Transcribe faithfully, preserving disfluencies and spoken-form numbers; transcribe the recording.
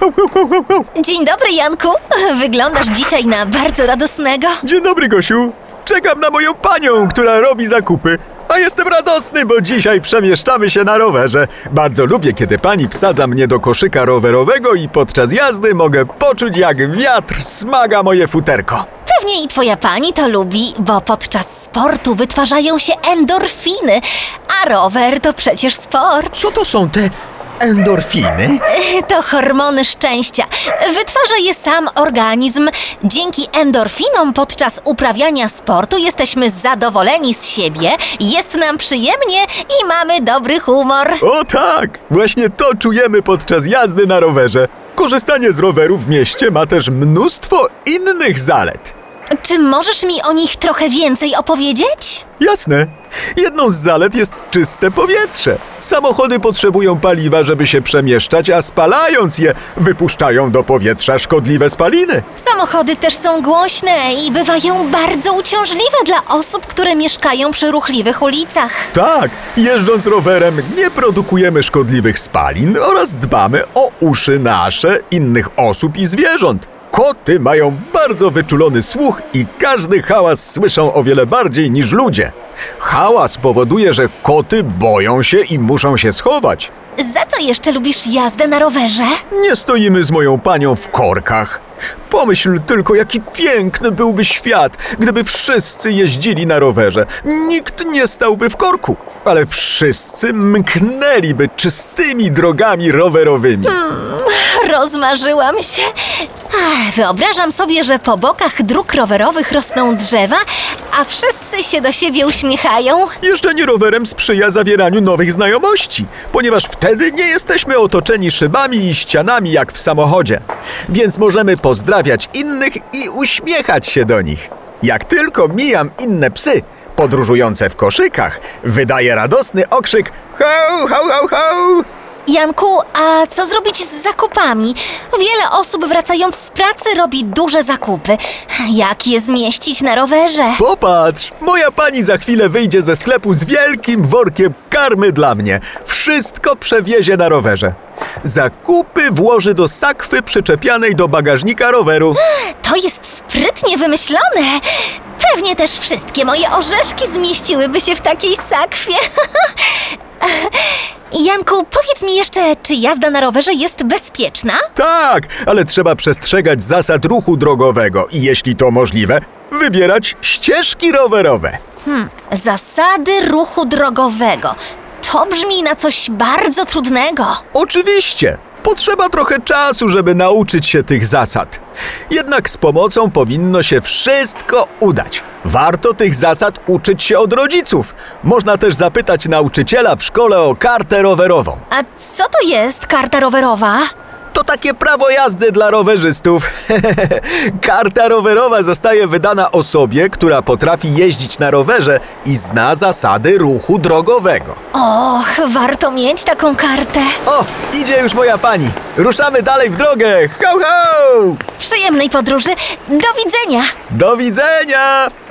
Dzień dobry, Janku. Wyglądasz dzisiaj na bardzo radosnego. Dzień dobry, Gosiu. Czekam na moją panią, która robi zakupy. A jestem radosny, bo dzisiaj przemieszczamy się na rowerze. Bardzo lubię, kiedy pani wsadza mnie do koszyka rowerowego i podczas jazdy mogę poczuć, jak wiatr smaga moje futerko. Pewnie i twoja pani to lubi, bo podczas sportu wytwarzają się endorfiny, a rower to przecież sport. Co to są te endorfiny? To hormony szczęścia. Wytwarza je sam organizm. Dzięki endorfinom podczas uprawiania sportu jesteśmy zadowoleni z siebie, jest nam przyjemnie i mamy dobry humor. O tak! Właśnie to czujemy podczas jazdy na rowerze. Korzystanie z roweru w mieście ma też mnóstwo innych zalet. Czy możesz mi o nich trochę więcej opowiedzieć? Jasne. Jedną z zalet jest czyste powietrze. Samochody potrzebują paliwa, żeby się przemieszczać, a spalając je, wypuszczają do powietrza szkodliwe spaliny. Samochody też są głośne i bywają bardzo uciążliwe dla osób, które mieszkają przy ruchliwych ulicach. Tak, jeżdżąc rowerem nie produkujemy szkodliwych spalin oraz dbamy o uszy nasze, innych osób i zwierząt. Koty mają bardzo wyczulony słuch i każdy hałas słyszą o wiele bardziej niż ludzie. Hałas powoduje, że koty boją się i muszą się schować. Za co jeszcze lubisz jazdę na rowerze? Nie stoimy z moją panią w korkach. Pomyśl tylko, jaki piękny byłby świat, gdyby wszyscy jeździli na rowerze. Nikt nie stałby w korku, ale wszyscy mknęliby czystymi drogami rowerowymi. Rozmarzyłam się. Ach, wyobrażam sobie, że po bokach dróg rowerowych rosną drzewa, a wszyscy się do siebie uśmiechają. Jeżdżenie rowerem sprzyja zawieraniu nowych znajomości, ponieważ wtedy nie jesteśmy otoczeni szybami i ścianami jak w samochodzie. Więc możemy pozdrawiać innych i uśmiechać się do nich. Jak tylko mijam inne psy podróżujące w koszykach, wydaje radosny okrzyk ho, ho, ho, ho! Janku, a co zrobić z zakupami? Wiele osób wracając z pracy robi duże zakupy. Jak je zmieścić na rowerze? Popatrz, moja pani za chwilę wyjdzie ze sklepu z wielkim workiem karmy dla mnie. Wszystko przewiezie na rowerze. Zakupy włoży do sakwy przyczepianej do bagażnika roweru. To jest sprytnie wymyślone. Pewnie też wszystkie moje orzeszki zmieściłyby się w takiej sakwie. Janku, powiedz mi jeszcze, czy jazda na rowerze jest bezpieczna? Tak, ale trzeba przestrzegać zasad ruchu drogowego i jeśli to możliwe, wybierać ścieżki rowerowe. Hmm, zasady ruchu drogowego. To brzmi na coś bardzo trudnego. Oczywiście, potrzeba trochę czasu, żeby nauczyć się tych zasad. Jednak z pomocą powinno się wszystko udać. Warto tych zasad uczyć się od rodziców. Można też zapytać nauczyciela w szkole o kartę rowerową. A co to jest karta rowerowa? To takie prawo jazdy dla rowerzystów. Karta rowerowa zostaje wydana osobie, która potrafi jeździć na rowerze i zna zasady ruchu drogowego. Och, warto mieć taką kartę. O, idzie już moja pani. Ruszamy dalej w drogę. Ho, ho! Przyjemnej podróży. Do widzenia. Do widzenia!